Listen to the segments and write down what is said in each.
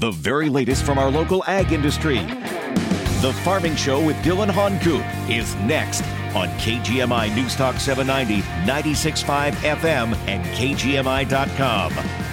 the very latest from our local ag industry. The Farming Show with Dylan Honcoop is next on KGMI News Talk 790, 96.5 FM, and KGMI.com.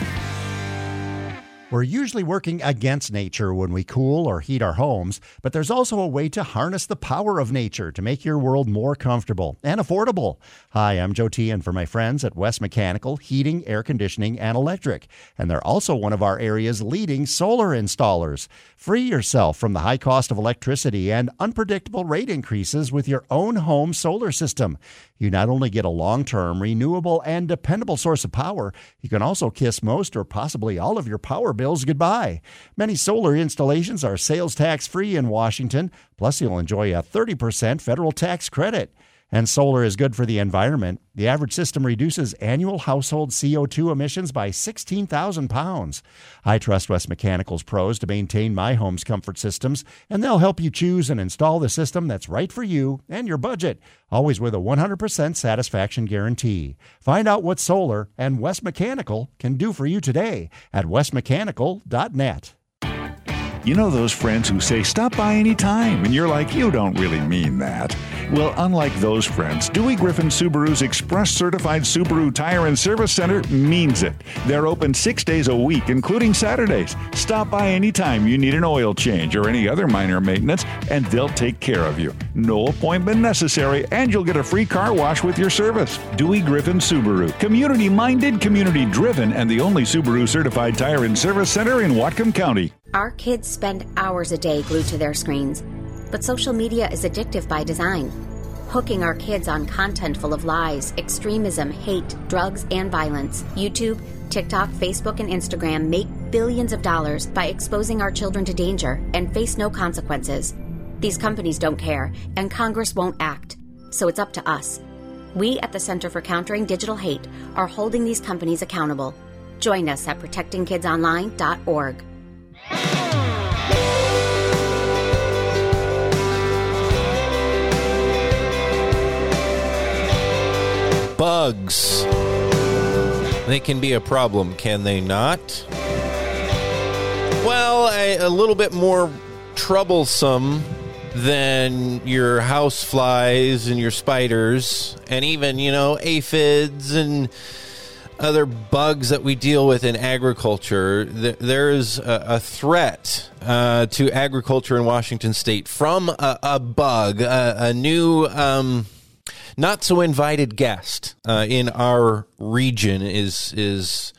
We're usually working against nature when we cool or heat our homes, but there's also a way to harness the power of nature to make your world more comfortable and affordable. Hi, I'm Joe T, and for my friends at West Mechanical Heating, Air Conditioning, and Electric. And they're also one of our area's leading solar installers. Free yourself from the high cost of electricity and unpredictable rate increases with your own home solar system. You not only get a long-term, renewable, and dependable source of power, you can also kiss most or possibly all of your power bills goodbye. Many solar installations are sales tax-free in Washington, plus you'll enjoy a 30% federal tax credit. And solar is good for the environment. The average system reduces annual household CO2 emissions by 16,000 pounds. I trust West Mechanical's pros to maintain my home's comfort systems, and they'll help you choose and install the system that's right for you and your budget, always with a 100% satisfaction guarantee. Find out what solar and West Mechanical can do for you today at westmechanical.net. You know those friends who say, stop by anytime, and you're like, you don't really mean that. Well, unlike those friends, Dewey Griffin Subaru's Express Certified Subaru Tire and Service Center means it. They're open 6 days a week, including Saturdays. Stop by anytime you need an oil change or any other minor maintenance, and they'll take care of you. No appointment necessary, and you'll get a free car wash with your service. Dewey Griffin Subaru. Community-minded, community-driven, and the only Subaru Certified Tire and Service Center in Whatcom County. Our kids spend hours a day glued to their screens, but social media is addictive by design, hooking our kids on content full of lies, extremism, hate, drugs, and violence. YouTube, TikTok, Facebook, and Instagram make billions of dollars by exposing our children to danger and face no consequences. These companies don't care, and Congress won't act, so it's up to us. We at the Center for Countering Digital Hate are holding these companies accountable. Join us at protectingkidsonline.org. Bugs. They can be a problem, can they not? Well, a little bit more troublesome than your house flies and your spiders and even, aphids and other bugs that we deal with in agriculture. There is a threat to agriculture in Washington state from a bug, a new not so invited guest in our region is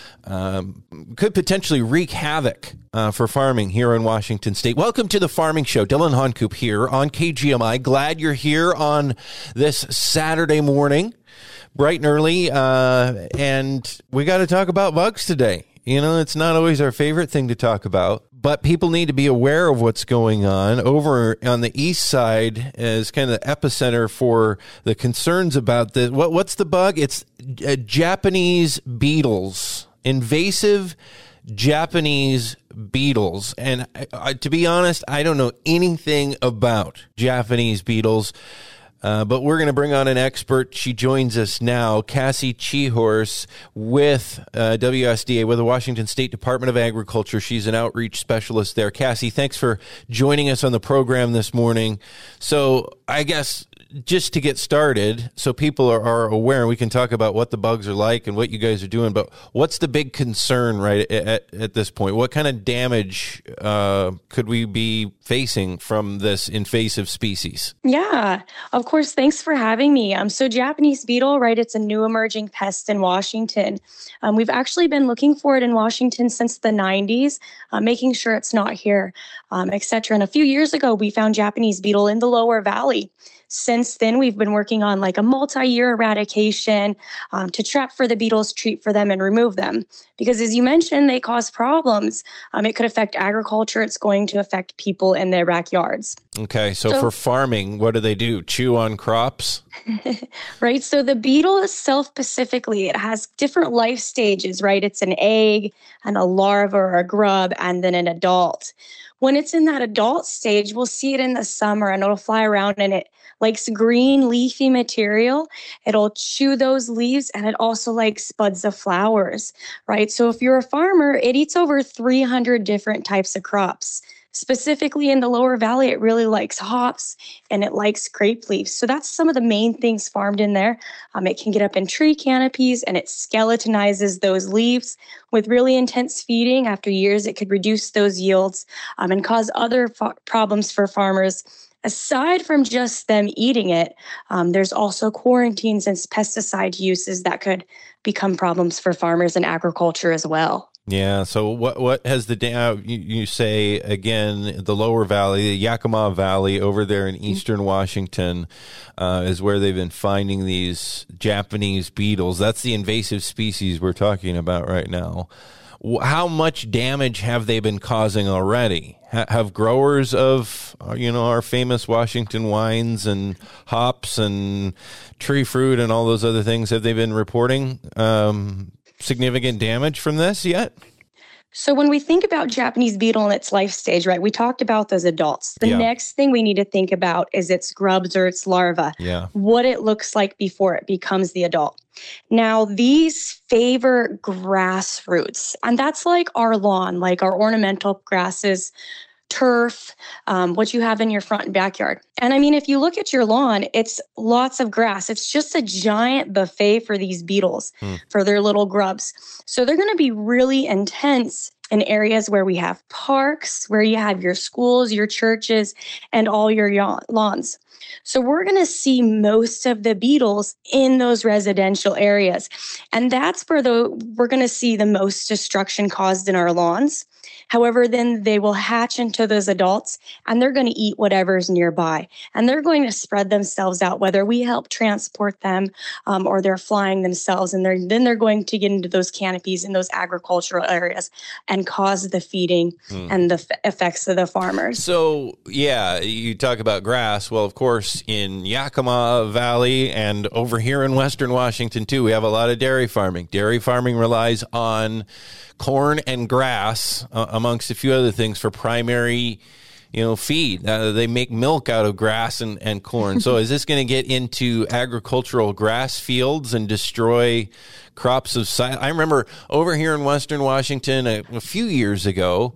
could potentially wreak havoc for farming here in Washington state. Welcome to the Farming Show. Dylan Honcoop here on KGMI. Glad you're here on this Saturday morning, bright and early, and we got to talk about bugs today. It's not always our favorite thing to talk about, but people need to be aware of what's going on. Over on the east side is kind of the epicenter for the concerns about the what's the bug? It's Japanese beetles, invasive Japanese beetles. And to be honest, I don't know anything about Japanese beetles. But we're going to bring on an expert. She joins us now, Cassie Chihorse with WSDA, with the Washington State Department of Agriculture. She's an outreach specialist there. Cassie, thanks for joining us on the program this morning. So I guess just to get started, so people are aware, and we can talk about what the bugs are like and what you guys are doing, but what's the big concern right at this point? What kind of damage could we be facing from this invasive species? Yeah, of course. Thanks for having me. So Japanese beetle, right, it's a new emerging pest in Washington. We've actually been looking for it in Washington since the 90s, making sure it's not here, etc. And a few years ago, we found Japanese beetle in the Lower Valley. Since then, we've been working on like a multi-year eradication to trap for the beetles, treat for them, and remove them. Because as you mentioned, they cause problems. It could affect agriculture. It's going to affect people in their backyards. Okay, so for farming, what do? Chew on crops? Right, so the beetle itself specifically, it has different life stages, right? It's an egg and a larva or a grub and then an adult. When it's in that adult stage, we'll see it in the summer and it'll fly around and it likes green leafy material. It'll chew those leaves, and it also likes buds of flowers, right? So if you're a farmer, it eats over 300 different types of crops. Specifically in the lower valley, it really likes hops and it likes grape leaves. So that's some of the main things farmed in there. It can get up in tree canopies and it skeletonizes those leaves. With really intense feeding, after years, it could reduce those yields and cause other problems for farmers. Aside from just them eating it, there's also quarantines and pesticide uses that could become problems for farmers and agriculture as well. Yeah. So what has you say again, the lower valley, the Yakima Valley over there in eastern Washington is where they've been finding these Japanese beetles. That's the invasive species we're talking about right now. How much damage have they been causing already? Have growers of, our famous Washington wines and hops and tree fruit and all those other things, have they been reporting significant damage from this yet? So when we think about Japanese beetle in its life stage, right, we talked about those adults. The next thing we need to think about is its grubs or its larvae, what it looks like before it becomes the adult. Now, these favor grass roots, and that's like our lawn, like our ornamental grasses, turf, what you have in your front and backyard. And I mean, if you look at your lawn, it's lots of grass. It's just a giant buffet for these beetles, for their little grubs. So they're going to be really intense in areas where we have parks, where you have your schools, your churches, and all your lawns. So we're going to see most of the beetles in those residential areas. And that's where we're going to see the most destruction caused in our lawns. However, then they will hatch into those adults and they're going to eat whatever's nearby. And they're going to spread themselves out, whether we help transport them or they're flying themselves. And then they're going to get into those canopies in those agricultural areas and cause the feeding and the effects of the farmers. So, yeah, you talk about grass. Well, of course, in Yakima Valley and over here in Western Washington, too, we have a lot of dairy farming. Dairy farming relies on corn and grass, amongst a few other things, for primary, feed. They make milk out of grass and corn. So is this going to get into agricultural grass fields and destroy crops of I remember over here in Western Washington a few years ago,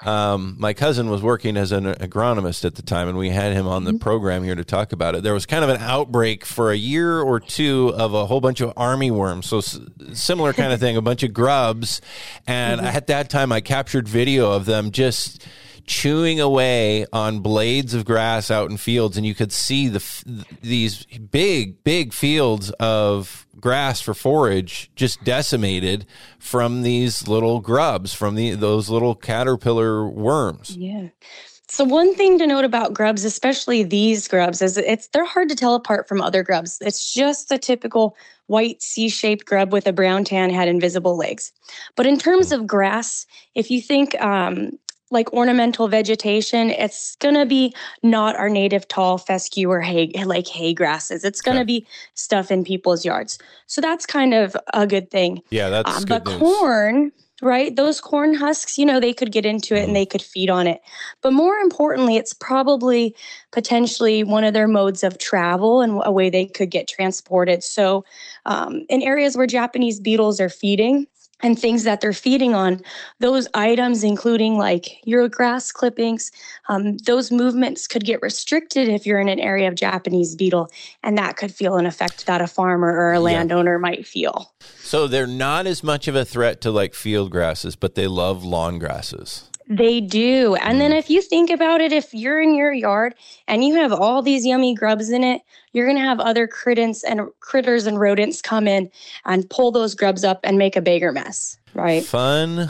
my cousin was working as an agronomist at the time, and we had him on the program here to talk about it. There was kind of an outbreak for a year or two of a whole bunch of army worms, so similar kind of thing, a bunch of grubs. And at that time, I captured video of them just chewing away on blades of grass out in fields, and you could see these big fields of grass for forage just decimated from these little grubs, from those little caterpillar worms. Yeah. So one thing to note about grubs, especially these grubs, is they're hard to tell apart from other grubs. It's just a typical white C-shaped grub with a brown tan head and visible legs. But in terms of grass, if you think like ornamental vegetation, it's going to be not our native tall fescue or hay grasses. It's going to be stuff in people's yards. So that's kind of a good thing. Yeah, that's good news. But corn, right? Those corn husks, they could get into it and they could feed on it. But more importantly, it's probably potentially one of their modes of travel and a way they could get transported. So in areas where Japanese beetles are feeding, and things that they're feeding on, those items, including like your grass clippings, those movements could get restricted if you're in an area of Japanese beetle, and that could feel an effect that a farmer or a landowner might feel. So they're not as much of a threat to like field grasses, but they love lawn grasses. They do. And then if you think about it, if you're in your yard and you have all these yummy grubs in it, you're going to have other critters and rodents come in and pull those grubs up and make a bigger mess, right? Fun.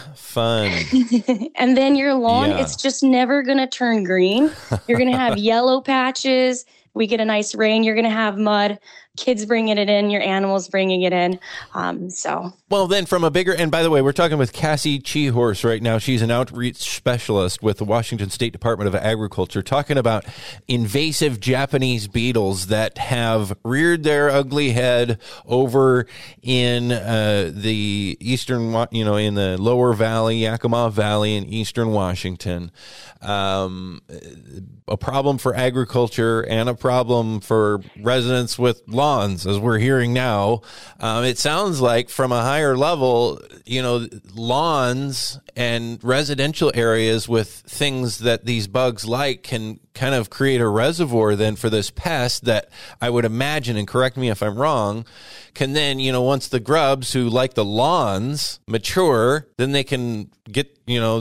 And then your lawn, it's just never going to turn green. You're going to have yellow patches. We get a nice rain, you're going to have mud. Kids bringing it in, your animals bringing it in. Well, then from a bigger, and by the way, we're talking with Cassie Chihorse right now. She's an outreach specialist with the Washington State Department of Agriculture, talking about invasive Japanese beetles that have reared their ugly head over in the eastern in the Lower Valley, Yakima Valley in eastern Washington. A problem for agriculture and a problem for residents with lawns, as we're hearing now. It sounds like from a higher level, lawns and residential areas with things that these bugs like can kind of create a reservoir then for this pest that I would imagine, and correct me if I'm wrong, can then, once the grubs who like the lawns mature, then they can get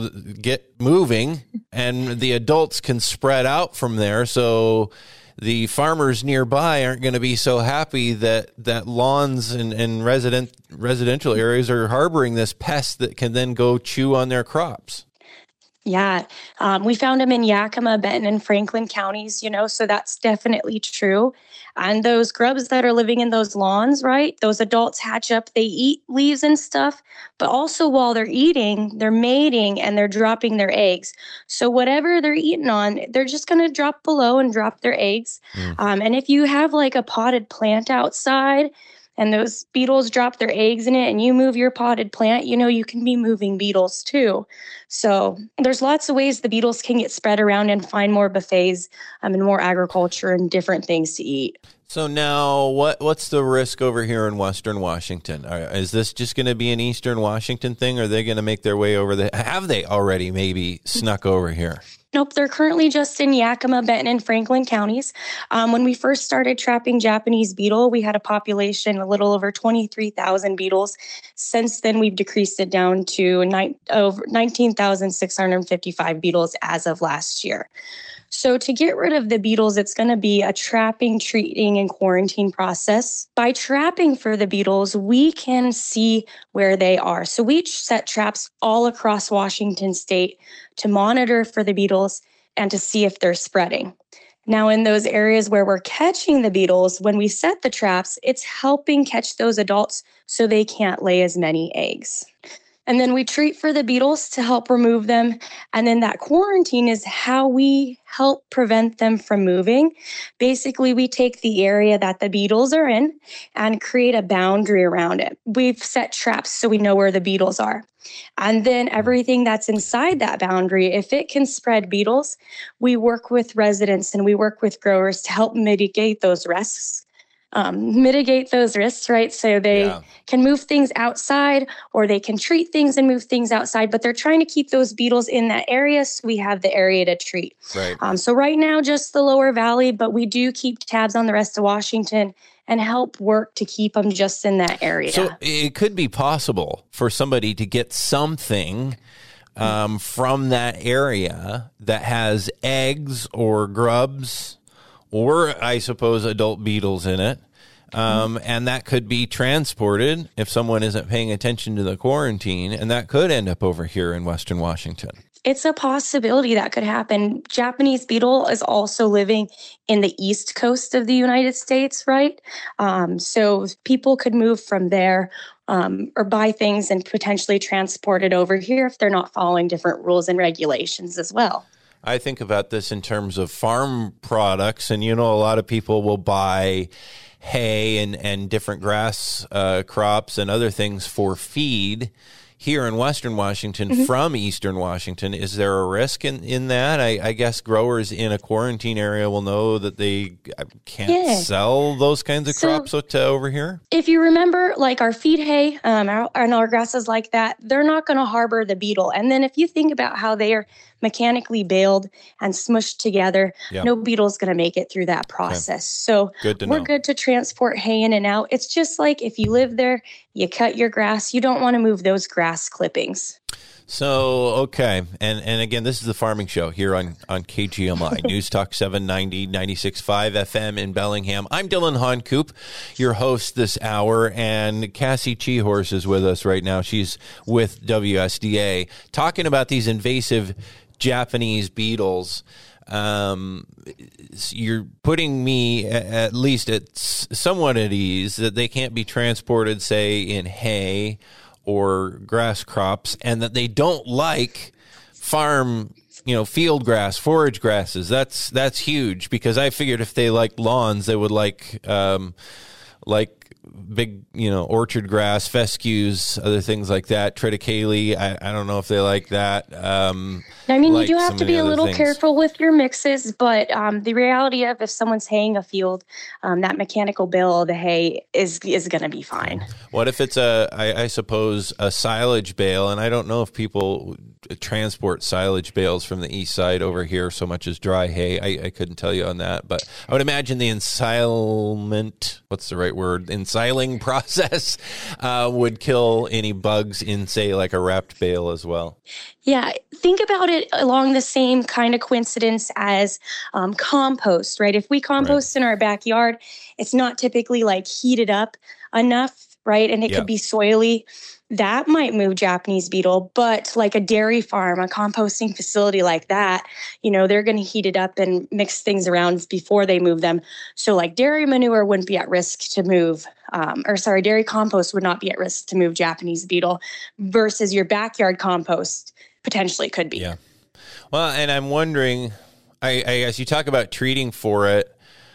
moving and the adults can spread out from there. So the farmers nearby aren't going to be so happy that lawns and residential areas are harboring this pest that can then go chew on their crops. Yeah, we found them in Yakima, Benton, and Franklin counties, so that's definitely true. And those grubs that are living in those lawns, right, those adults hatch up, they eat leaves and stuff, but also while they're eating, they're mating and they're dropping their eggs. So whatever they're eating on, they're just going to drop below and drop their eggs. And if you have like a potted plant outside, and those beetles drop their eggs in it and you move your potted plant, you can be moving beetles too. So there's lots of ways the beetles can get spread around and find more buffets and more agriculture and different things to eat. So now what's the risk over here in Western Washington? Is this just going to be an Eastern Washington thing? Or are they going to make their way over have they already maybe snuck over here? Nope, they're currently just in Yakima, Benton, and Franklin counties. When we first started trapping Japanese beetle, we had a population a little over 23,000 beetles. Since then, we've decreased it down to over 19,655 beetles as of last year. So to get rid of the beetles, it's going to be a trapping, treating, and quarantine process. By trapping for the beetles, we can see where they are. So we set traps all across Washington state to monitor for the beetles and to see if they're spreading. Now, in those areas where we're catching the beetles, when we set the traps, it's helping catch those adults so they can't lay as many eggs. And then we treat for the beetles to help remove them. And then that quarantine is how we help prevent them from moving. Basically, we take the area that the beetles are in and create a boundary around it. We've set traps so we know where the beetles are. And then everything that's inside that boundary, if it can spread beetles, we work with residents and we work with growers to help mitigate those risks. Right? So they can move things outside or they can treat things and move things outside, but they're trying to keep those beetles in that area so we have the area to treat. Right. So right now, just the Lower Valley, but we do keep tabs on the rest of Washington and help work to keep them just in that area. So it could be possible for somebody to get something from that area that has eggs or grubs or I suppose adult beetles in it. And that could be transported if someone isn't paying attention to the quarantine, and that could end up over here in Western Washington. It's a possibility that could happen. Japanese beetle is also living in the east coast of the United States, right? So people could move from there or buy things and potentially transport it over here if they're not following different rules and regulations as well. I think about this in terms of farm products, and a lot of people will buy hay and different grass crops and other things for feed here in Western Washington from Eastern Washington. Is there a risk in that? I guess growers in a quarantine area will know that they can't sell those kinds of crops to over here? If you remember, like our feed hay and our grasses like that, they're not going to harbor the beetle. And then if you think about how they are mechanically baled and smushed together, no beetle's going to make it through that process. So we're good to transport hay in and out. It's just like if you live there, you cut your grass, you don't want to move those grass clippings. So, okay. And again, this is the Farming Show here on KGMI, News Talk 790, 96.5 FM in Bellingham. I'm Dylan Honcoop, your host this hour, and Cassie Chihorse is with us right now. She's with WSDA, talking about these invasive Japanese beetles. You're putting me at least somewhat at ease that they can't be transported, say, in hay or grass crops, and that they don't like farm, field grass, forage grasses. That's huge, because I figured if they like lawns, they would like big, orchard grass, fescues, other things like that. Triticale, I don't know if they like that. You do have to be a little careful with your mixes, but the reality of if someone's haying a field, that mechanical bale of the hay is going to be fine. What if it's I suppose, a silage bale? And I don't know if people transport silage bales from the east side over here so much as dry hay. I couldn't tell you on that, but I would imagine the ensiling process would kill any bugs in, say, like a wrapped bale as well. Yeah, think about it along the same kind of coincidence as compost, right? If we compost in our backyard, it's not typically like heated up enough, right? And it could be soily. That might move Japanese beetle, but like a dairy farm, a composting facility like that, they're going to heat it up and mix things around before they move them. So like dairy manure wouldn't be at risk to move, dairy compost would not be at risk to move Japanese beetle versus your backyard compost potentially could be. Yeah. Well, and I'm wondering, as you talk about treating for it,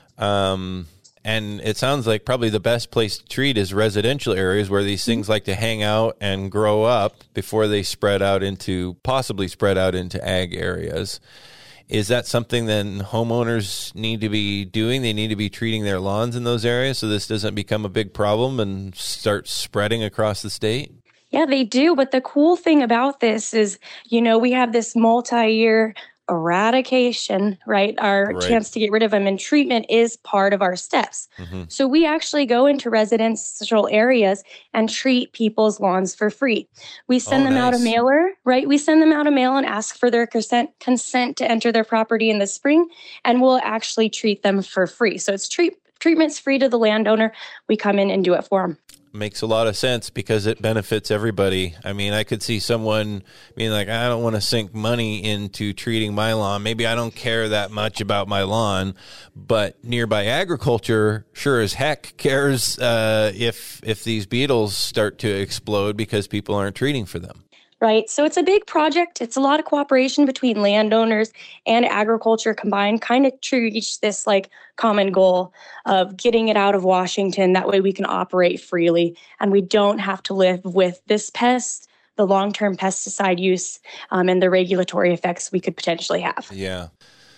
and it sounds like probably the best place to treat is residential areas where these things like to hang out and grow up before they possibly spread out into ag areas. Is that something then homeowners need to be doing? They need to be treating their lawns in those areas so this doesn't become a big problem and start spreading across the state? Yeah, they do. But the cool thing about this is, we have this multi-year eradication, right? Our chance to get rid of them, and treatment is part of our steps. Mm-hmm. So we actually go into residential areas and treat people's lawns for free. We send them out a mailer, right? We send them out a mail and ask for their consent to enter their property in the spring, and we'll actually treat them for free. So it's treatment's free to the landowner. We come in and do it for them. Makes a lot of sense because it benefits everybody. I mean, I could see someone being like, I don't want to sink money into treating my lawn. Maybe I don't care that much about my lawn, but nearby agriculture sure as heck cares if these beetles start to explode because people aren't treating for them. Right. So it's a big project. It's a lot of cooperation between landowners and agriculture combined, kind of to reach this like common goal of getting it out of Washington. That way we can operate freely and we don't have to live with this pest, the long-term pesticide use, and the regulatory effects we could potentially have. Yeah.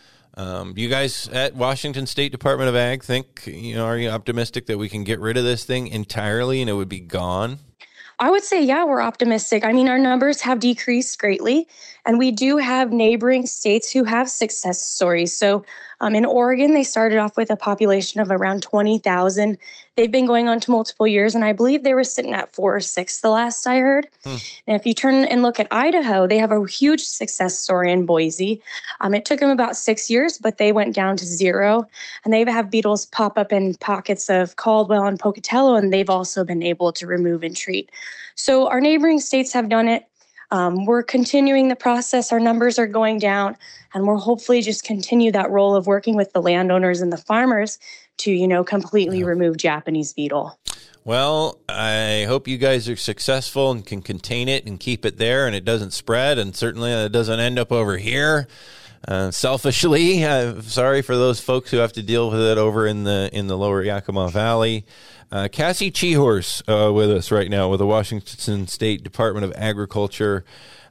You guys at Washington State Department of Ag think, are you optimistic that we can get rid of this thing entirely and it would be gone? I would say, yeah, we're optimistic. I mean, our numbers have decreased greatly, and we do have neighboring states who have success stories. So in Oregon, they started off with a population of around 20,000. They've been going on to multiple years, and I believe they were sitting at 4 or 6 the last I heard. And if you turn and look at Idaho, they have a huge success story in Boise. It took them about 6 years, but they went down to 0. And they have beetles pop up in pockets of Caldwell and Pocatello, and they've also been able to remove and treat. So our neighboring states have done it. We're continuing the process. Our numbers are going down, and we'll hopefully just continue that role of working with the landowners and the farmers to, completely remove Japanese beetle. Well, I hope you guys are successful and can contain it and keep it there and it doesn't spread, and certainly it doesn't end up over here. Selfishly, I'm sorry for those folks who have to deal with it over in the lower Yakima Valley. Cassie Chihorse with us right now with the Washington State Department of Agriculture.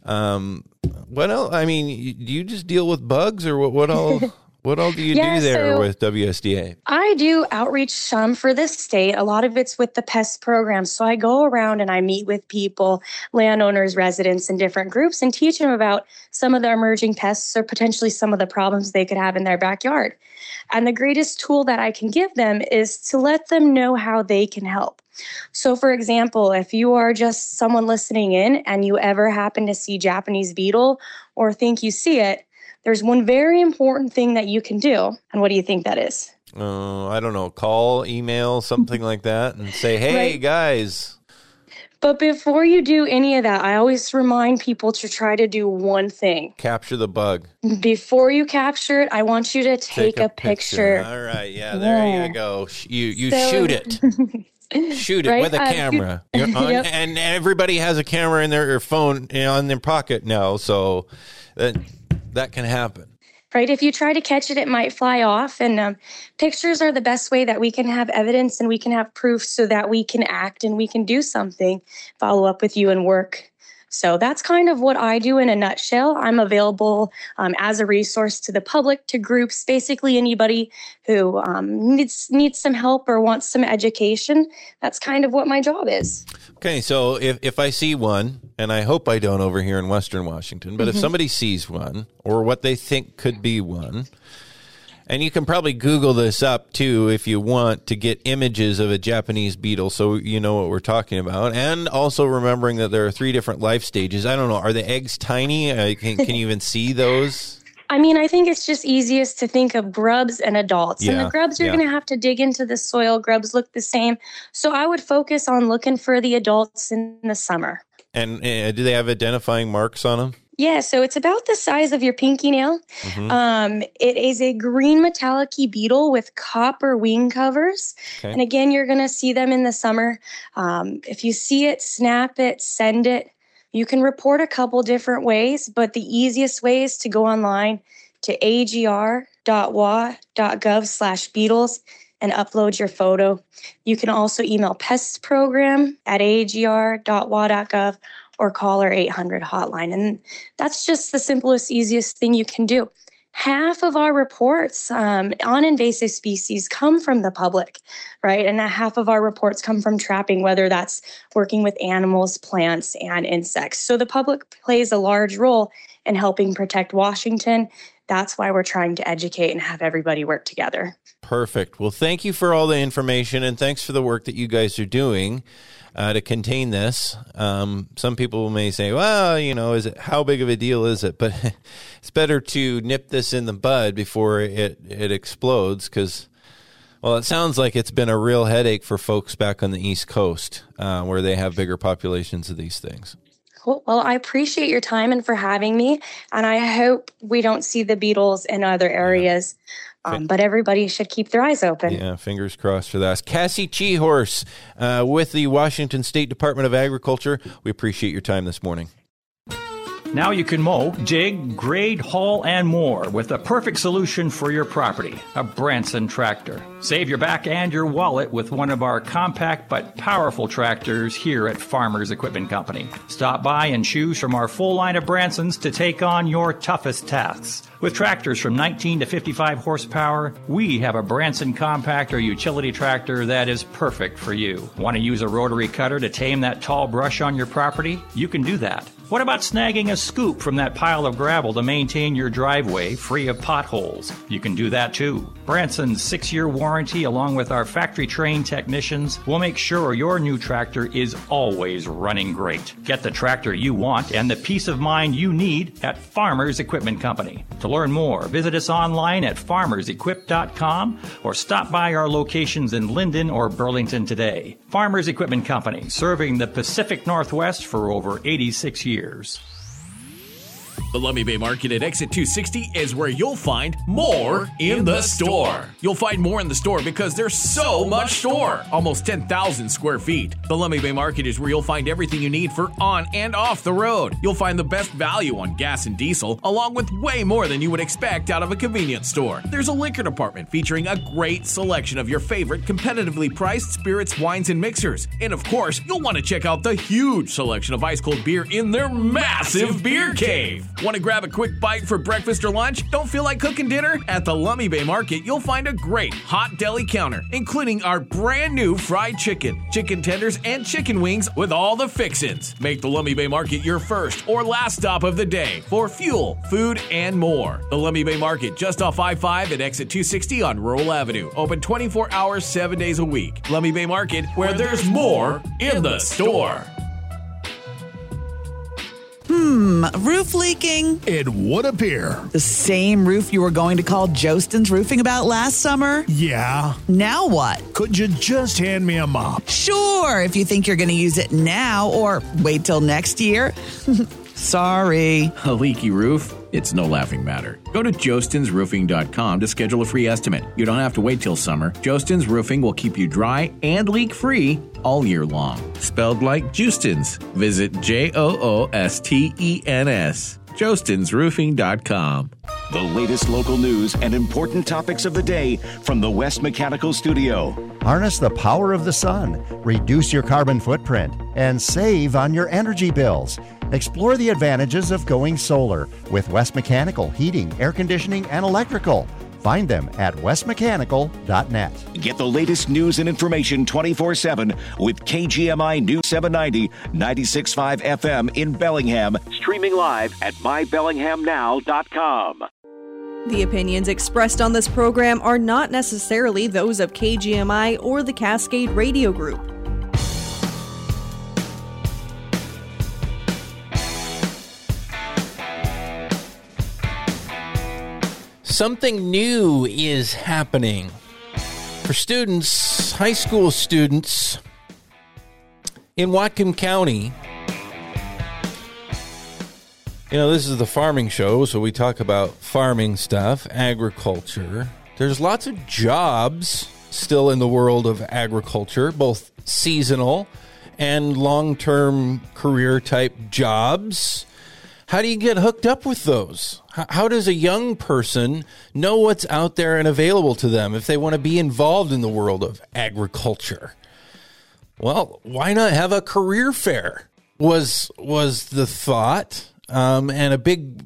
What else? I mean, do you just deal with bugs, or what all? What all do you do there with WSDA? I do outreach some for this state. A lot of it's with the pest program. So I go around and I meet with people, landowners, residents in different groups, and teach them about some of the emerging pests or potentially some of the problems they could have in their backyard. And the greatest tool that I can give them is to let them know how they can help. So, for example, if you are just someone listening in and you ever happen to see Japanese beetle or think you see it, there's one very important thing that you can do. And what do you think that is? I don't know. Call, email, something like that, and say, hey, guys. But before you do any of that, I always remind people to try to do one thing. Capture the bug. Before you capture it, I want you to take a picture. All right. Yeah, there you go. You shoot it. Shoot it with a camera. Yep. And everybody has a camera in their phone on their pocket now, so that can happen. right? If you try to catch it, it might fly off. And pictures are the best way that we can have evidence and we can have proof so that we can act and we can do something, follow up with you and work. So that's kind of what I do in a nutshell. I'm available as a resource to the public, to groups, basically anybody who needs some help or wants some education. That's kind of what my job is. Okay, so if I see one, and I hope I don't over here in Western Washington, but if somebody sees one or what they think could be one, and you can probably Google this up, too, if you want to get images of a Japanese beetle so you know what we're talking about. And also remembering that there are 3 different life stages. I don't know. Are the eggs tiny? Can you even see those? I mean, I think it's just easiest to think of grubs and adults. And the grubs, you're going to have to dig into the soil. Grubs look the same. So I would focus on looking for the adults in the summer. And do they have identifying marks on them? Yeah, so it's about the size of your pinky nail. It is a green metallic-y beetle with copper wing covers. Okay. And again, you're going to see them in the summer. If you see it, snap it, send it. You can report a couple different ways, but the easiest way is to go online to agr.wa.gov/beetles and upload your photo. You can also email pestprogram@agr.wa.gov or call our 800 hotline. And that's just the simplest, easiest thing you can do. Half of our reports on invasive species come from the public, right? And half of our reports come from trapping, whether that's working with animals, plants, and insects. So the public plays a large role in helping protect Washington. That's why we're trying to educate and have everybody work together. Perfect. Well, thank you for all the information, and thanks for the work that you guys are doing to contain this. Some people may say, well, how big of a deal is it? But it's better to nip this in the bud before it explodes, because, well, it sounds like it's been a real headache for folks back on the East Coast where they have bigger populations of these things. Cool. Well, I appreciate your time and for having me, and I hope we don't see the beetles in other areas. But everybody should keep their eyes open. Yeah, fingers crossed for that. Cassie Chihorse with the Washington State Department of Agriculture. We appreciate your time this morning. Now you can mow, dig, grade, haul, and more with the perfect solution for your property, a Branson tractor. Save your back and your wallet with one of our compact but powerful tractors here at Farmers Equipment Company. Stop by and choose from our full line of Bransons to take on your toughest tasks. With tractors from 19 to 55 horsepower, we have a Branson compact or utility tractor that is perfect for you. Want to use a rotary cutter to tame that tall brush on your property? You can do that. What about snagging a scoop from that pile of gravel to maintain your driveway free of potholes? You can do that too. Branson's 6-year warranty, along with our factory-trained technicians, will make sure your new tractor is always running great. Get the tractor you want and the peace of mind you need at Farmers Equipment Company. To learn more, visit us online at farmersequip.com or stop by our locations in Linden or Burlington today. Farmers Equipment Company, serving the Pacific Northwest for over 86 years. The Lummi Bay Market at Exit 260 is where you'll find more in the store. You'll find more in the store because there's so much store. Almost 10,000 square feet. The Lummi Bay Market is where you'll find everything you need for on and off the road. You'll find the best value on gas and diesel, along with way more than you would expect out of a convenience store. There's a liquor department featuring a great selection of your favorite competitively priced spirits, wines, and mixers. And of course, you'll want to check out the huge selection of ice-cold beer in their massive beer cave. Want to grab a quick bite for breakfast or lunch? Don't feel like cooking dinner? At the Lummi Bay Market, you'll find a great hot deli counter, including our brand new fried chicken, chicken tenders, and chicken wings with all the fixins. Make the Lummi Bay Market your first or last stop of the day for fuel, food, and more. The Lummi Bay Market, just off I-5 at Exit 260 on Rural Avenue. Open 24 hours, 7 days a week. Lummi Bay Market, where there's more in the store. Roof leaking? It would appear. The same roof you were going to call Jostin's Roofing about last summer? Yeah. Now what? Could you just hand me a mop? Sure, if you think you're going to use it now or wait till next year. Sorry. A leaky roof? It's no laughing matter. Go to jostinsroofing.com to schedule a free estimate. You don't have to wait till summer. Jostins Roofing will keep you dry and leak-free all year long. Spelled like Justins. Visit Joostens. jostinsroofing.com. The latest local news and important topics of the day from the West Mechanical Studio. Harness the power of the sun, reduce your carbon footprint, and save on your energy bills. Explore the advantages of going solar with West Mechanical Heating, Air Conditioning, and Electrical. Find them at westmechanical.net. Get the latest news and information 24/7 with KGMI News 790, 96.5 FM in Bellingham. Streaming live at mybellinghamnow.com. The opinions expressed on this program are not necessarily those of KGMI or the Cascade Radio Group. Something new is happening for students, high school students in Whatcom County. You know, this is the farming show, so we talk about farming stuff, agriculture. There's lots of jobs still in the world of agriculture, both seasonal and long-term career-type jobs. How do you get hooked up with those? How does a young person know what's out there and available to them if they want to be involved in the world of agriculture? Well, why not have a career fair was the thought. And a big,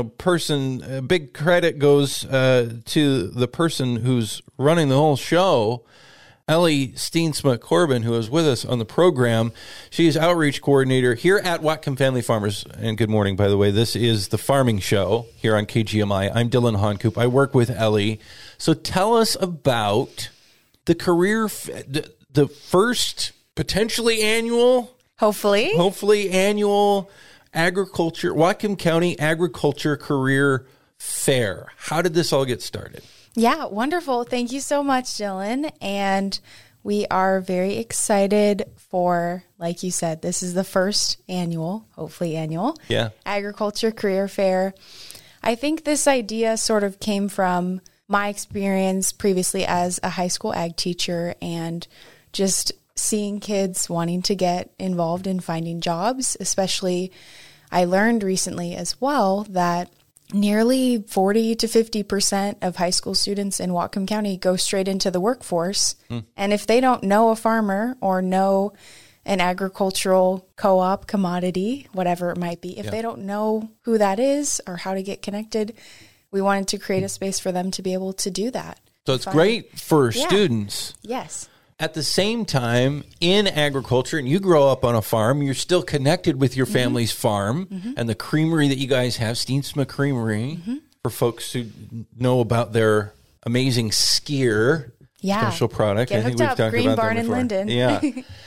a big credit goes to the person who's running the whole show, Ellie Steensma-Corbin, who is with us on the program. She's outreach coordinator here at Whatcom Family Farmers. And good morning, by the way. This is the Farming Show here on KGMI. I'm Dylan Honcoop. I work with Ellie. So tell us about the career, the first potentially annual, hopefully annual agriculture, Whatcom County Agriculture Career Fair. How did this all get started? Yeah, wonderful. Thank you so much, Dylan. And we are very excited for, like you said, this is the first hopefully annual, Agriculture Career Fair. I think this idea sort of came from my experience previously as a high school ag teacher and just seeing kids wanting to get involved in finding jobs. Especially, I learned recently as well that nearly 40 to 50% of high school students in Whatcom County go straight into the workforce. And if they don't know a farmer or know an agricultural co-op commodity, whatever it might be, if they don't know who that is or how to get connected, we wanted to create a space for them to be able to do that. So it's great for students. Yes. At the same time, in agriculture, and you grow up on a farm, you're still connected with your family's farm and the creamery that you guys have, Steensma Creamery, for folks who know about their amazing skyr special product. Get hooked up, Green Barn in Linden. Yeah.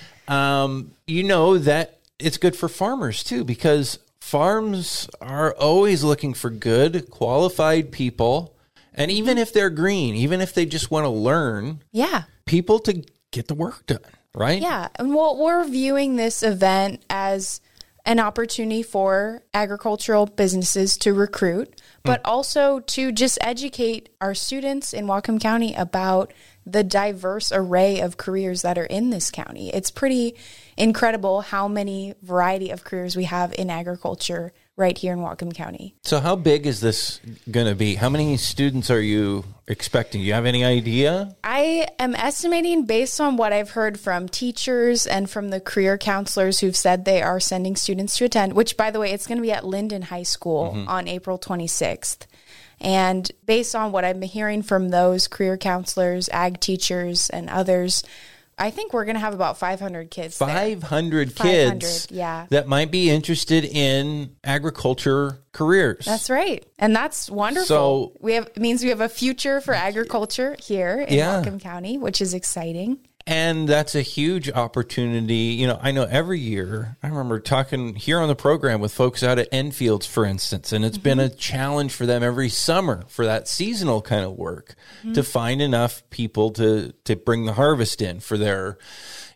You know that it's good for farmers, too, because farms are always looking for good, qualified people. And even if they're green, even if they just want to learn, people to get the work done, right? Yeah. And we're viewing this event as an opportunity for agricultural businesses to recruit, but also to just educate our students in Whatcom County about the diverse array of careers that are in this county. It's pretty incredible how many variety of careers we have in agriculture right here in Whatcom County. So how big is this going to be? How many students are you expecting? Do you have any idea? I am estimating, based on what I've heard from teachers and from the career counselors who've said they are sending students to attend, which, by the way, it's going to be at Linden High School on April 26th. And based on what I'm hearing from those career counselors, ag teachers, and others, I think we're going to have about 500 kids 500 kids that might be interested in agriculture careers. That's right. And that's wonderful. So it means we have a future for agriculture here in Whatcom County, which is exciting. And that's a huge opportunity. You know, I know every year, I remember talking here on the program with folks out at Enfields, for instance, and it's been a challenge for them every summer for that seasonal kind of work to find enough people to bring the harvest in for their,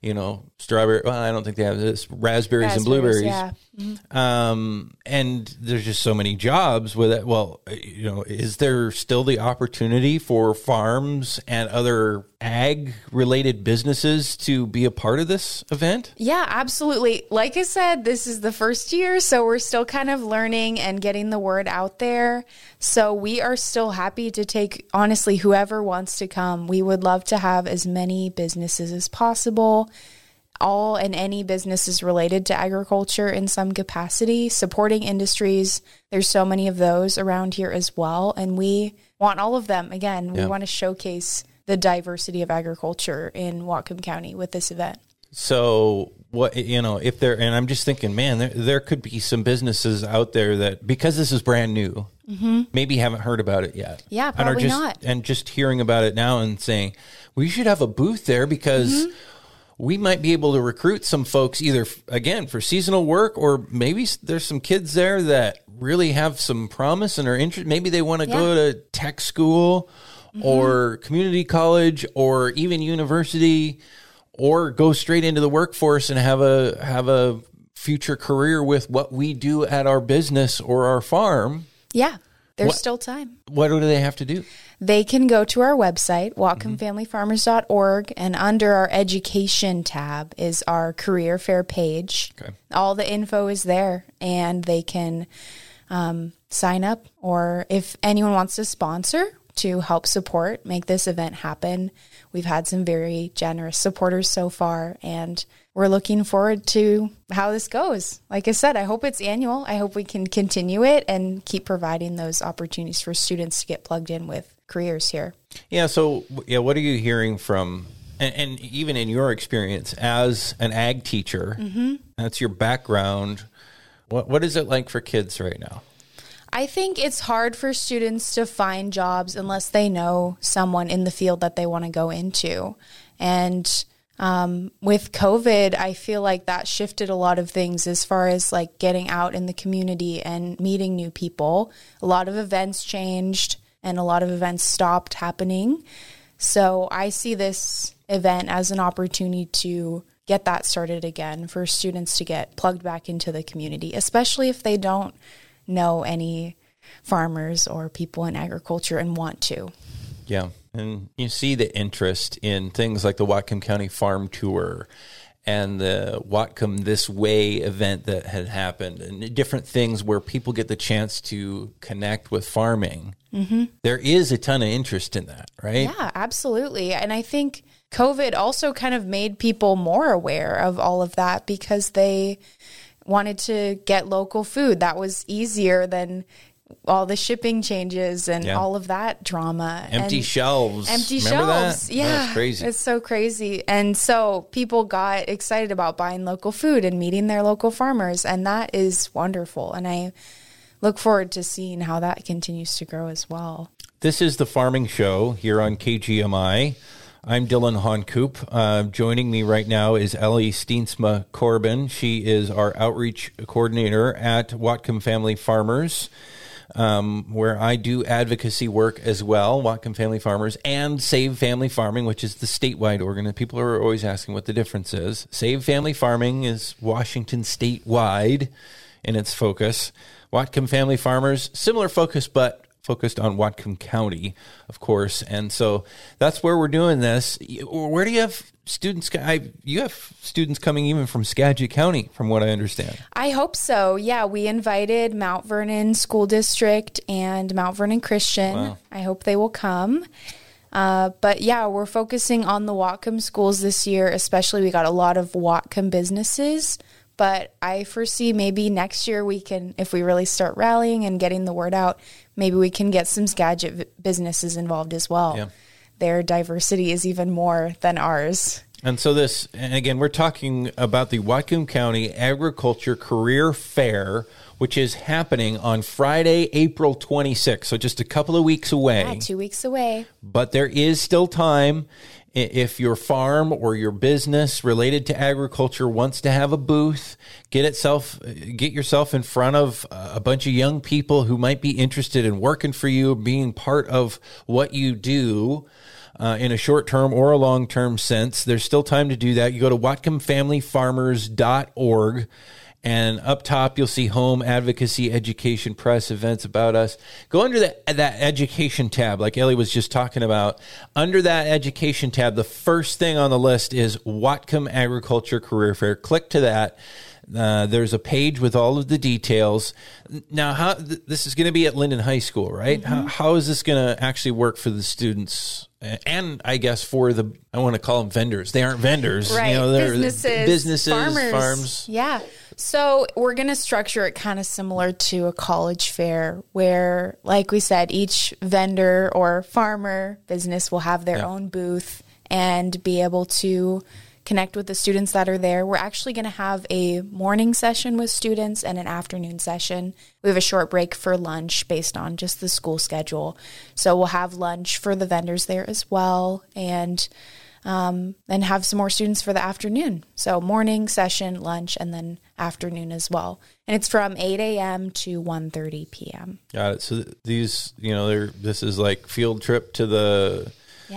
strawberry. Well, I don't think they have this. Raspberries and blueberries. Yeah. Mm-hmm. And there's just so many jobs with it. Well, is there still the opportunity for farms and other ag-related businesses to be a part of this event? Yeah, absolutely. Like I said, this is the first year, so we're still kind of learning and getting the word out there. So we are still happy to take, honestly, whoever wants to come. We would love to have as many businesses as possible. All and any businesses related to agriculture in some capacity, supporting industries. There's so many of those around here as well. And we want all of them. Again, we want to showcase the diversity of agriculture in Whatcom County with this event. So what, if there, and I'm just thinking, man, there could be some businesses out there that, because this is brand new, maybe haven't heard about it yet. Yeah, probably not. And just hearing about it now and saying, we should have a booth there because we might be able to recruit some folks either, again, for seasonal work, or maybe there's some kids there that really have some promise and are interested. Maybe they want to go to tech school or community college or even university, or go straight into the workforce and have a future career with what we do at our business or our farm. Yeah, there's still time. What do they have to do? They can go to our website, whatcomfamilyfarmers.org, and under our education tab is our career fair page. Okay. All the info is there, and they can sign up, or if anyone wants to sponsor to help support, make this event happen. We've had some very generous supporters so far, and we're looking forward to how this goes. Like I said, I hope it's annual. I hope we can continue it and keep providing those opportunities for students to get plugged in with careers here. Yeah. So, what are you hearing from, and even in your experience as an ag teacher, that's your background. What is it like for kids right now? I think it's hard for students to find jobs unless they know someone in the field that they want to go into. And with COVID, I feel like that shifted a lot of things as far as like getting out in the community and meeting new people. A lot of events changed and a lot of events stopped happening. So I see this event as an opportunity to get that started again for students to get plugged back into the community, especially if they don't know any farmers or people in agriculture and want to. Yeah. And you see the interest in things like the Whatcom County Farm Tour and the Whatcom This Way event that had happened, and different things where people get the chance to connect with farming. There is a ton of interest in that, right? Yeah, absolutely. And I think COVID also kind of made people more aware of all of that because they wanted to get local food. That was easier than all the shipping changes and all of that drama. Empty shelves. Remember that? Yeah. That's crazy. It's so crazy. And so people got excited about buying local food and meeting their local farmers. And that is wonderful. And I look forward to seeing how that continues to grow as well. This is the Farming Show here on KGMI. I'm Dylan Honcoop. Joining me right now is Ellie Steensma Corbin. She is our outreach coordinator at Whatcom Family Farmers, where I do advocacy work as well, Whatcom Family Farmers and Save Family Farming, which is the statewide organization. People are always asking what the difference is. Save Family Farming is Washington statewide in its focus. Whatcom Family Farmers, similar focus, but focused on Whatcom County, of course. And so that's where we're doing this. Where do you have students? You have students coming even from Skagit County, from what I understand. I hope so. Yeah, we invited Mount Vernon School District and Mount Vernon Christian. Wow. I hope they will come. But yeah, we're focusing on the Whatcom schools this year, especially we got a lot of Whatcom businesses. But I foresee maybe next year we can, if we really start rallying and getting the word out, maybe we can get some Skagit businesses involved as well. Yeah. Their diversity is even more than ours. And so this, and again, we're talking about the Whatcom County Agriculture Career Fair, which is happening on Friday, April 26th. So just a couple of weeks away. Yeah, 2 weeks away. But there is still time. If your farm or your business related to agriculture wants to have a booth, get yourself in front of a bunch of young people who might be interested in working for you, being part of what you do. in a short-term or a long-term sense. There's still time to do that. You go to WhatcomFamilyFarmers.org. And up top, you'll see home, advocacy, education, press, events about us. Go under that education tab, like Ellie was just talking about. Under that education tab, the first thing on the list is Whatcom Agriculture Career Fair. Click to that. There's a page with all of the details. Now, this is going to be at Linden High School, right? Mm-hmm. How is this going to actually work for the students? And I guess for I want to call them vendors. They aren't vendors. Right. They're businesses, farms. Yeah. So we're going to structure it kind of similar to a college fair where, like we said, each vendor or farmer business will have their own booth and be able to connect with the students that are there. We're actually going to have a morning session with students and an afternoon session. We have a short break for lunch based on just the school schedule. So we'll have lunch for the vendors there as well, and have some more students for the afternoon. So morning session, lunch, and then afternoon as well. And it's from 8 a.m. to 1:30 p.m. Got it. So these, this is like field trip to the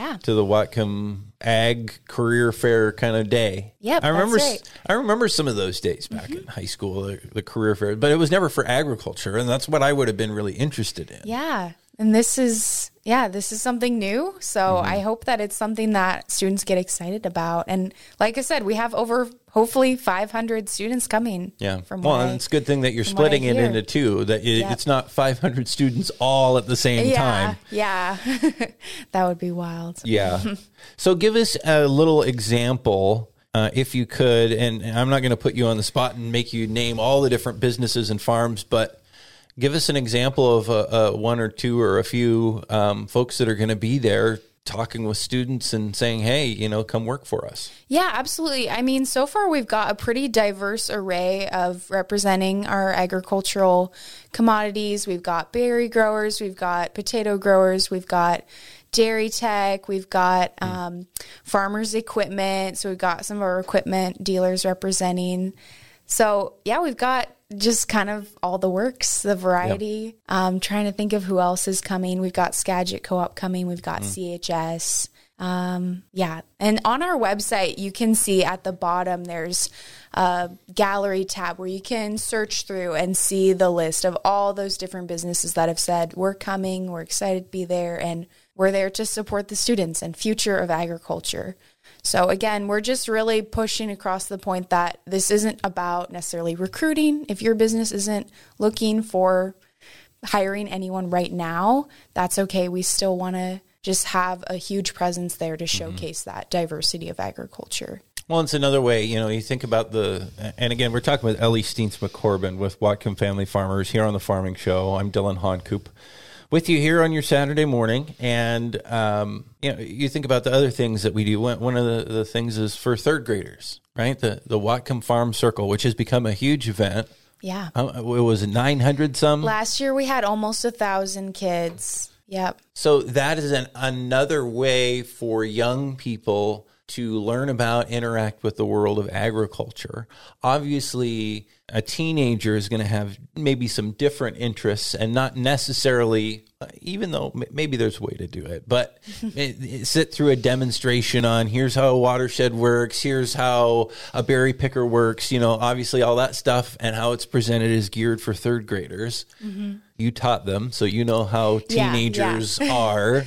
Whatcom Ag Career Fair kind of day. Yep, I right. remember some of those days back in high school, the career fair, but it was never for agriculture, and that's what I would have been really interested in. Yeah. And this is something new. So I hope that it's something that students get excited about. And like I said, we have over hopefully 500 students coming. Yeah. And it's a good thing that you're splitting it into two, that it's not 500 students all at the same time. Yeah. That would be wild. Yeah. So give us a little example, if you could, and I'm not going to put you on the spot and make you name all the different businesses and farms, but give us an example of one or two or a few folks that are going to be there talking with students and saying, hey, come work for us. Yeah, absolutely. I mean, so far we've got a pretty diverse array of representing our agricultural commodities. We've got berry growers, we've got potato growers, we've got dairy tech, we've got farmers equipment. So we've got some of our equipment dealers representing. So yeah, we've got just kind of all the works, the variety. Trying to think of who else is coming. We've got Skagit Co-op coming. We've got CHS. And on our website, you can see at the bottom, there's a gallery tab where you can search through and see the list of all those different businesses that have said, we're coming, we're excited to be there, and we're there to support the students and future of agriculture. So again, we're just really pushing across the point that this isn't about necessarily recruiting. If your business isn't looking for hiring anyone right now, that's okay. We still want to just have a huge presence there to showcase that diversity of agriculture. Well, it's another way, you think about and again, we're talking with Ellie Steens-McCorbin with Whatcom Family Farmers here on the Farming Show. I'm Dylan Honcoop with you here on your Saturday morning. And, you think about the other things that we do. One of the things is for third graders, right? The Whatcom Farm Circle, which has become a huge event. Yeah. It was 900 some? Last year we had almost 1,000 kids. Yep. So that is another way for young people to learn about, interact with the world of agriculture. Obviously, a teenager is going to have maybe some different interests and not necessarily, even though maybe there's a way to do it, but sit through a demonstration on here's how a watershed works, here's how a berry picker works, obviously all that stuff and how it's presented is geared for third graders. Mm-hmm. You taught them, so you know how teenagers are.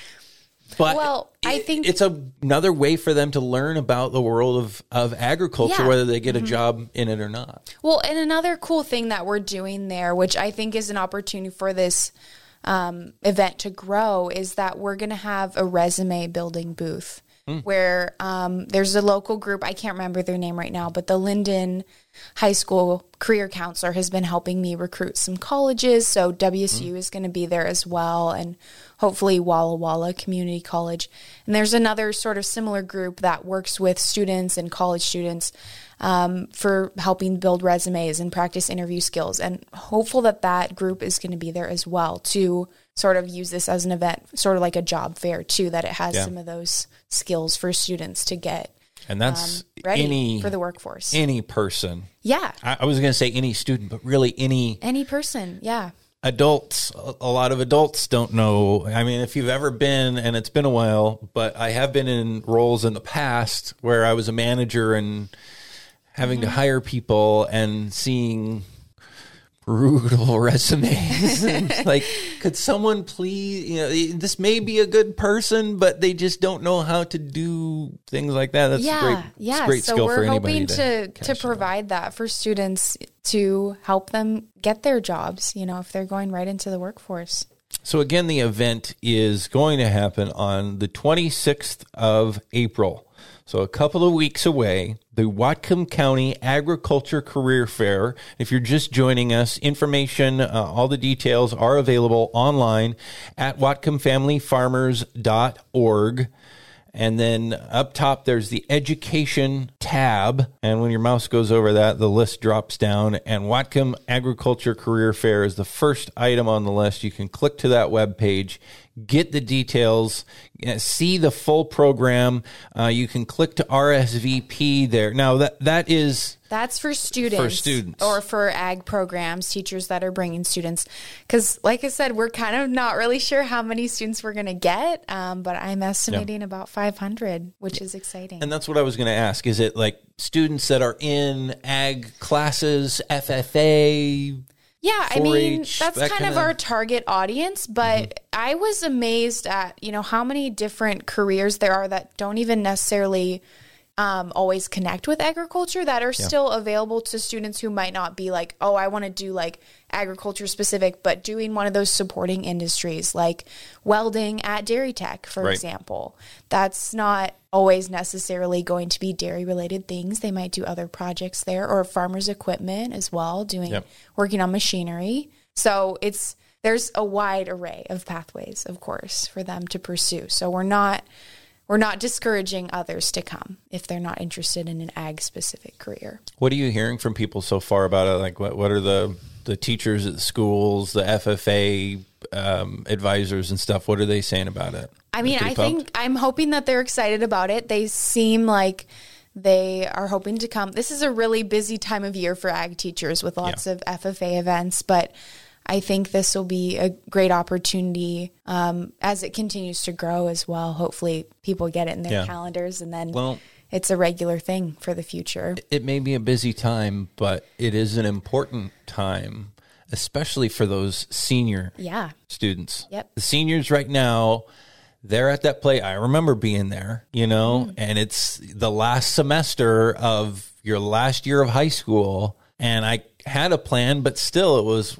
But I think it's another way for them to learn about the world of agriculture, whether they get a job in it or not. Well, and another cool thing that we're doing there, which I think is an opportunity for this event to grow, is that we're going to have a resume building booth where there's a local group, I can't remember their name right now, but the Linden High School career counselor has been helping me recruit some colleges. So WSU is going to be there as well, and hopefully Walla Walla Community College. And there's another sort of similar group that works with students and college students for helping build resumes and practice interview skills. And hopeful that group is going to be there as well to sort of use this as an event, sort of like a job fair too, that it has some of those skills for students to get. And that's ready for the workforce. Any person. Yeah. I was going to say any student, but really any person. Yeah. adults, a lot of adults don't know. I mean, if you've ever been, and it's been a while, but I have been in roles in the past where I was a manager and having to hire people and seeing brutal resumes. And like, could someone please, this may be a good person, but they just don't know how to do things like that. That's a great skill for anybody. So we're hoping to provide that for students to help them get their jobs, if they're going right into the workforce. So again, the event is going to happen on the 26th of April. So a couple of weeks away, the Whatcom County Agriculture Career Fair. If you're just joining us, information, all the details are available online at whatcomfamilyfarmers.org. And then up top, there's the education tab. And when your mouse goes over that, the list drops down. And Whatcom Agriculture Career Fair is the first item on the list. You can click to that webpage, get the details, see the full program. You can click to RSVP there. Now, that's for students. Or for ag programs, teachers that are bringing students. Because like I said, we're kind of not really sure how many students we're going to get, but I'm estimating about 500, which is exciting. And that's what I was going to ask. Is it like students that are in ag classes, FFA? Yeah, I mean, that's kind of our target audience, but I was amazed at, how many different careers there are that don't even necessarily always connect with agriculture that are still available to students who might not be like, oh, I want to do like agriculture specific, but doing one of those supporting industries like welding at Dairy Tech, for example. That's not always necessarily going to be dairy related things. They might do other projects there, or farmers equipment as well, working on machinery. So there's a wide array of pathways, of course, for them to pursue. So we're not discouraging others to come if they're not interested in an ag-specific career. What are you hearing from people so far about it? Like, what are the teachers at the schools, the FFA advisors and stuff? What are they saying about it? I mean, I'm hoping that they're excited about it. They seem like they are hoping to come. This is a really busy time of year for ag teachers with lots of FFA events, but I think this will be a great opportunity as it continues to grow as well. Hopefully people get it in their calendars, and then it's a regular thing for the future. It may be a busy time, but it is an important time, especially for those senior students. Yep. The seniors right now, they're at that play. I remember being there, and it's the last semester of your last year of high school. And I had a plan, but still it was,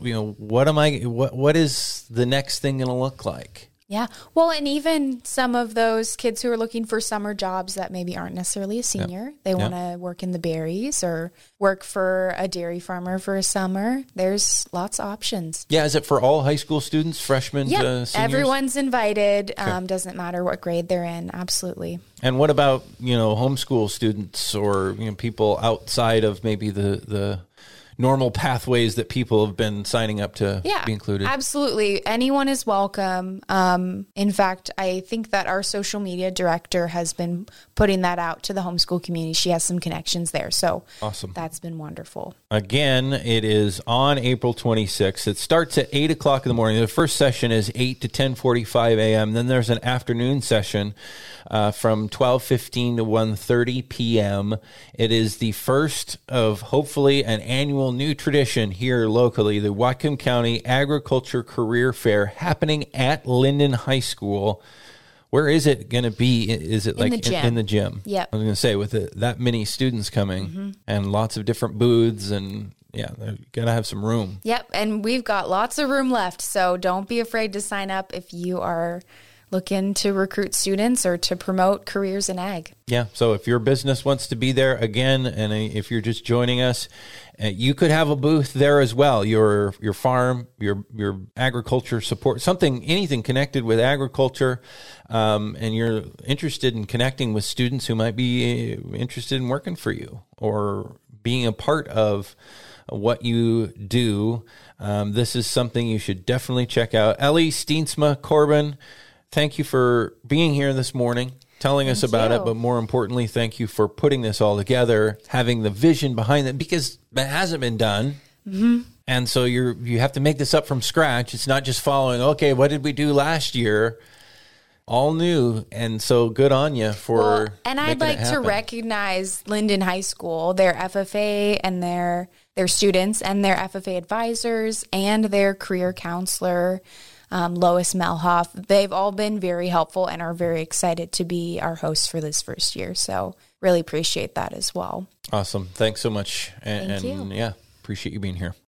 what is the next thing going to look like? Yeah. Well, and even some of those kids who are looking for summer jobs that maybe aren't necessarily a senior, they want to work in the berries or work for a dairy farmer for a summer. There's lots of options. Yeah. Is it for all high school students, freshmen to seniors? Everyone's invited. Okay. Doesn't matter what grade they're in. Absolutely. And what about, homeschool students or, people outside of maybe the normal pathways that people have been signing up to be included? Absolutely. Anyone is welcome. In fact, I think that our social media director has been putting that out to the homeschool community. She has some connections there. So awesome. That's been wonderful. Again, it is on April 26th. It starts at 8 o'clock in the morning. The first session is 8 to 10:45 a.m. Then there's an afternoon session from 12:15 to 1:30 p.m. It is the first of hopefully an annual new tradition here locally, the Whatcom County Agriculture Career Fair, happening at Linden High School. Where is it going to be? Is it like in the gym? Yep. I was going to say, with that many students coming and lots of different booths, and you got to have some room. Yep. And we've got lots of room left. So don't be afraid to sign up if you are looking to recruit students or to promote careers in ag. Yeah. So if your business wants to be there again, and if you're just joining us, you could have a booth there as well. Your farm, your agriculture support, anything connected with agriculture, and you're interested in connecting with students who might be interested in working for you or being a part of what you do. This is something you should definitely check out. Ellie Steensma Corbin, thank you for being here this morning, telling us about it, but more importantly, thank you for putting this all together, having the vision behind it, because it hasn't been done. And so you have to make this up from scratch. It's not just following, okay, what did we do last year? All new. And so good on you for and I'd like to recognize Linden High School, their FFA and their students and their FFA advisors and their career counselor, Lois Melhoff. They've all been very helpful and are very excited to be our hosts for this first year. So really appreciate that as well. Awesome. Thanks so much. Thank you. Yeah, appreciate you being here.